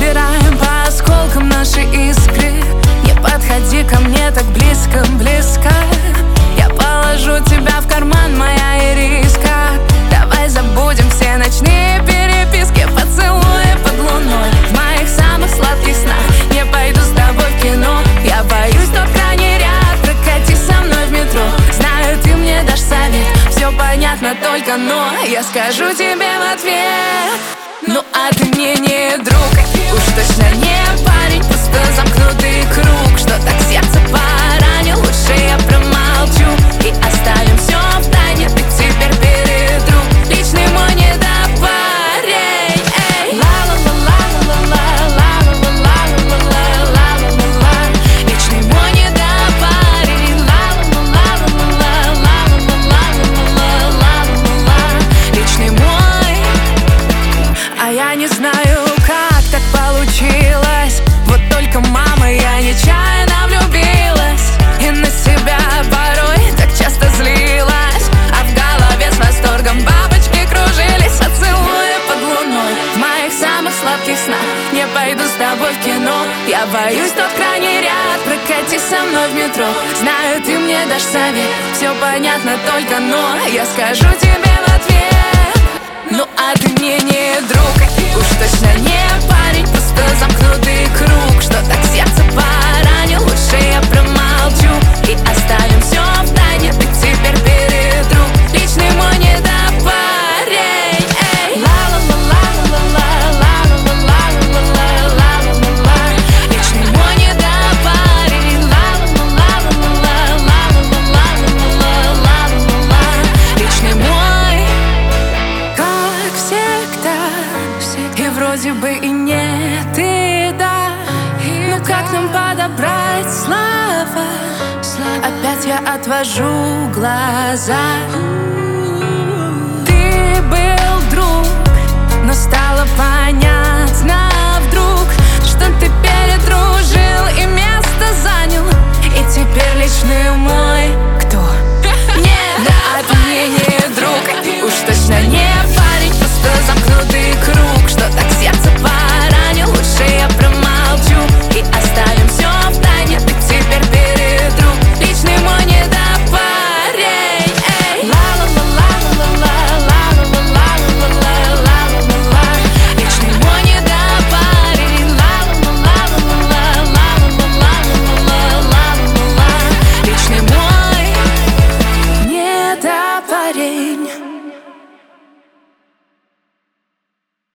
Собираем по осколкам наши искры. Не подходи ко мне так близко, близко. Я положу тебя в карман, моя ириска. Давай забудем все ночные переписки, поцелуи под луной. В моих самых сладких снах не пойду с тобой в кино. Я боюсь тот крайний ряд, прокатись со мной в метро. Знаю, ты мне дашь совет, все понятно, только но я скажу тебе в ответ: ну а ты мне не друг, уж точно не парень, просто замкнутый круг. Что так сердце поранил, лучше я промолчу и оставим все в тайне. Ты теперь передруг, личный мой недопарень. Ла-ла-ла-ла-ла-ла-ла-ла-ла-ла-ла-ла-ла-ла. Личный мой недопарень. Ла-ла-ла-ла-ла-ла-ла-ла-ла-ла-ла. Личный мой. А я не знаю, как так получилось. Вот только, мама, я нечаянно влюбилась и на себя порой так часто злилась. А в голове с восторгом бабочки кружились. Поцелуи под луной в моих самых сладких снах. Не пойду с тобой в кино. Я боюсь тот крайний ряд, прокатись со мной в метро. Знаю, ты мне дашь совет, все понятно, только но я скажу тебе в ответ: ну а ты мне не друг, уж точно не парень, просто замкнутый круг. Что так сердце поранил, лучше я промолчу и оставим все в тайне. Ты теперь передруг, личный мой недопарень. Ла-ла-ла-ла-ла-ла-ла-ла-ла-ла-ла-ла. Личный мой недопарень. Ла-ла-ла-ла-ла-ла-ла-ла-ла-ла-ла. Личный мой. Как всегда, и вроде бы и нет, и да. Ну как нам подобрать слова? Опять я отвожу глаза. Ты был друг, но стало понятно,